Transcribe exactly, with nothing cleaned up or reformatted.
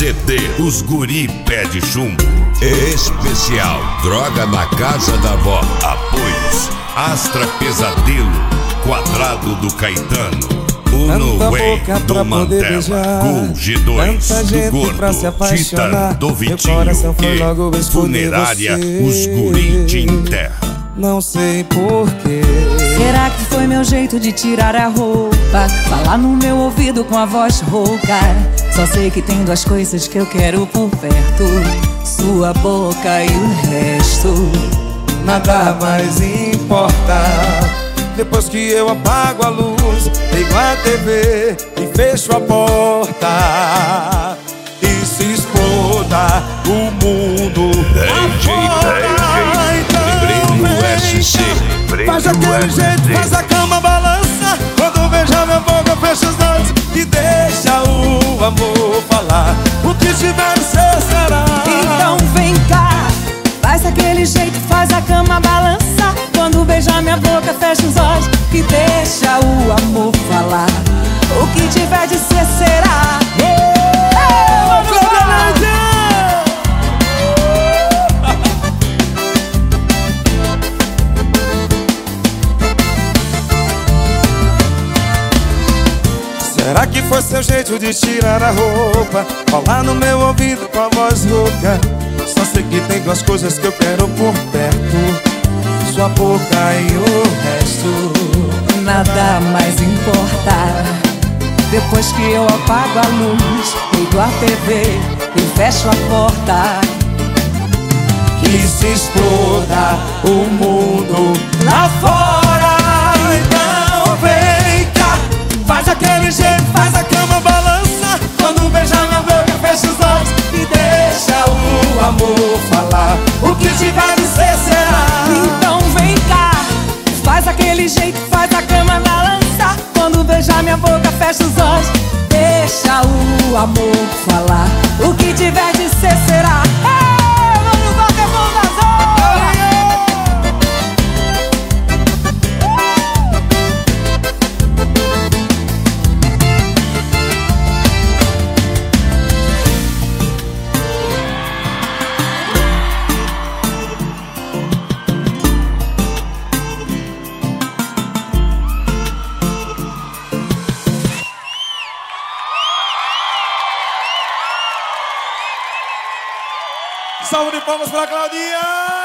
C D Os Guri Pede Chumbo. Especial Droga na Casa da Vó. Apoios Astra Pesadelo, Quadrado do Caetano, Uno Way do Mantela, Gol G dois do Gordo, Titã do Vitinho e Funerária Os Guri de Enterra. Não sei porquê. Será que foi meu jeito de tirar a roupa, falar no meu ouvido com a voz rouca? Só sei que tem duas coisas que eu quero por perto: sua boca e o resto. Nada mais importa. Depois que eu apago a luz, ligo a T V e fecho a porta, e se exploda o mundo afora. Então vem, faz aquele jeito, faz a cama balança. Quando vejo minha boca, fecha os olhos e deixa o amor falar. O que tiver ser será. Então vem cá, faz aquele jeito, faz a cama balança. Quando beijar minha boca, fecha os olhos e deixa o amor falar. O que tiver de ser será. Será que foi seu jeito de tirar a roupa, falar no meu ouvido com a voz rouca? Só sei que tem duas coisas que eu quero por perto: sua boca e o resto. Nada mais importa. Depois que eu apago a luz, ligo a T V e fecho a porta, que se exploda o mundo lá fora. Então vem cá, faz aquele jeito, faz a cama balança. Quando beijar minha boca, fecha os olhos e deixa o amor falar. O que tiver de ser será. Então vem cá, faz aquele jeito, faz a cama balança. Quando beijar minha boca, fecha os olhos, deixa o amor falar. O que tiver de ser será. Ei, vamos bater mão das Salve de palmas para Claudinha!